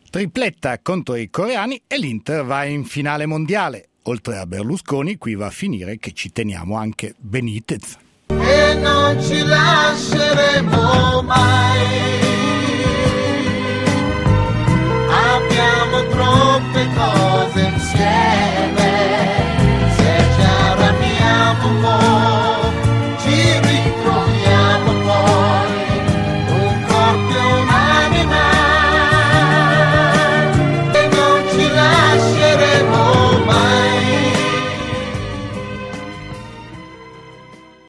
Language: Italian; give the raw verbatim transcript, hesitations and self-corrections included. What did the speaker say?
Tripletta contro i coreani e l'Inter va in finale mondiale. Oltre a Berlusconi, qui va a finire che ci teniamo anche Benitez. E non ci lascia